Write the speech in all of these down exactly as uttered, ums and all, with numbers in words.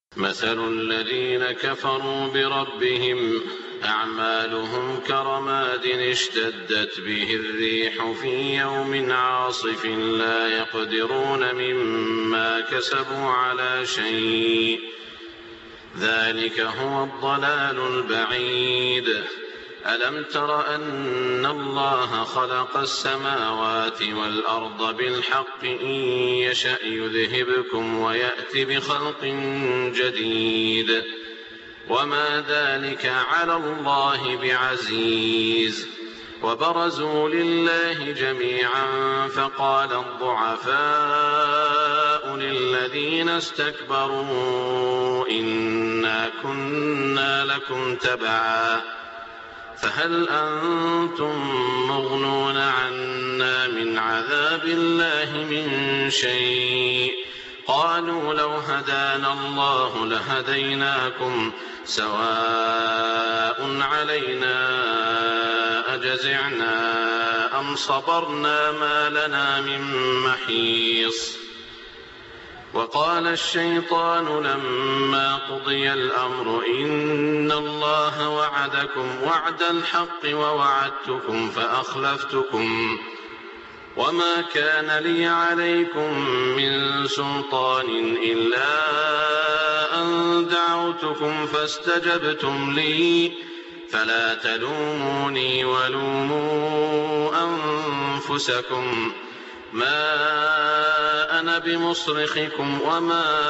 مثل الذين كفروا بربهم أعمالهم كرماد اشتدت به الريح في يوم عاصف لا يقدرون مما كسبوا على شيء ذلك هو الضلال البعيد. ألم تر أن الله خلق السماوات والأرض بالحق إن يشأ يذهبكم ويأتي بخلق جديد وما ذلك على الله بعزيز. وبرزوا لله جميعا فقال الضعفاء للذين استكبروا إنا كنا لكم تبعا فهل أنتم مغنون عنا من عذاب الله من شيء قالوا لو هدانا الله لهديناكم سواء علينا أجزعنا أم صبرنا ما لنا من محيص. وقال الشيطان لما قضي الأمر إن الله وعدكم وعد الحق ووعدتكم فأخلفتكم وما كان لي عليكم من سلطان إلا أن دعوتكم فاستجبتم لي فلا تلوموني ولوموا أنفسكم ما أنا بمصرخكم وما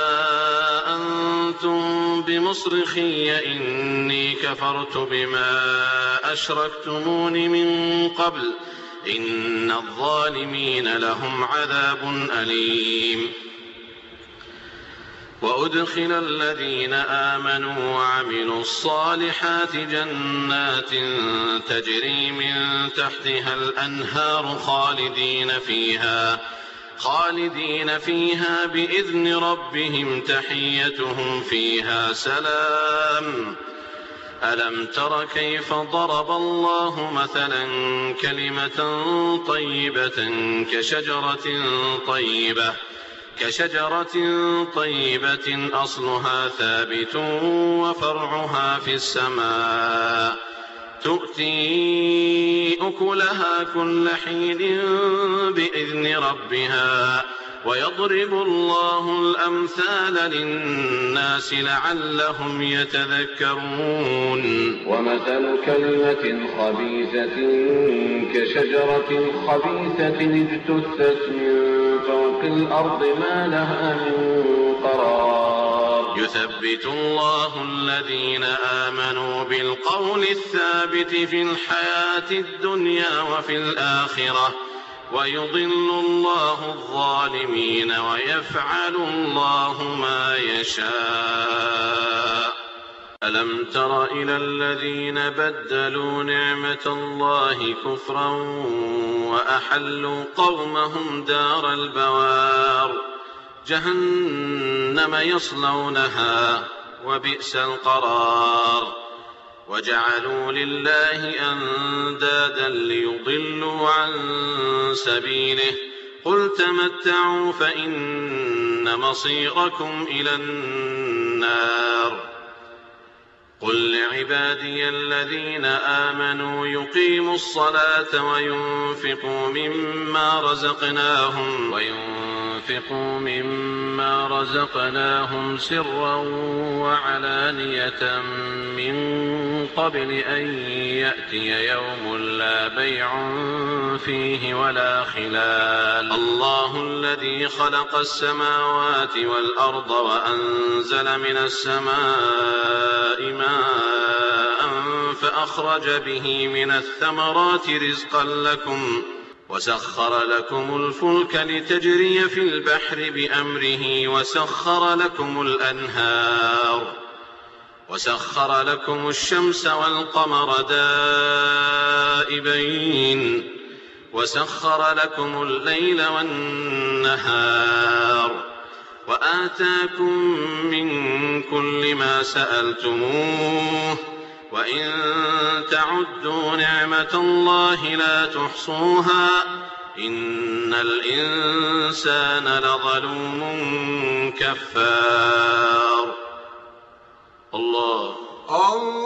أنتم بمصرخي إني كفرت بما أشركتمون من قبل إن الظالمين لهم عذاب أليم. وأدخل الذين آمنوا وعملوا الصالحات جنات تجري من تحتها الأنهار خالدين فيها خالدين فيها بإذن ربهم تحيتهم فيها سلام. ألم تر كيف ضرب الله مثلا كلمة طيبة كشجرة طيبة كشجرة طيبة أصلها ثابت وفرعها في السماء تؤتي أكلها كل حين بإذن ربها ويضرب الله الأمثال للناس لعلهم يتذكرون. ومثل كلمة خبيثة كشجرة خبيثة اجتثت من فوق الأرض ما لها من قرار. يثبت الله الذين آمنوا بالقول الثابت في الحياة الدنيا وفي الآخرة ويضل الله الظالمين ويفعل الله ما يشاء. ألم تر إلى الذين بدلوا نعمة الله كفرا وأحلوا قومهم دار البوار جهنم يصلونها وبئس القرار. وجعلوا لله أندادا ليضلوا عن سبيله قل تمتعوا فإن مصيركم إلى النار. قل لعبادي الذين آمنوا يقيموا الصلاة وينفقوا مما رزقناهم وينفقوا مما رزقناهم سرا وعلانية من قبل أن يأتي يوم لا بيع فيه ولا خلال. الله الذي خلق السماوات والأرض وأنزل من السماء ماء فأخرج به من الثمرات رزقا لكم وسخر لكم الفلك لتجري في البحر بأمره وسخر لكم الأنهار وسخر لكم الشمس والقمر دائبين وسخر لكم الليل والنهار وآتاكم من كل ما سألتموه وإن تعدوا نعمة الله لا تحصوها إن الإنسان لظلوم كفار. الله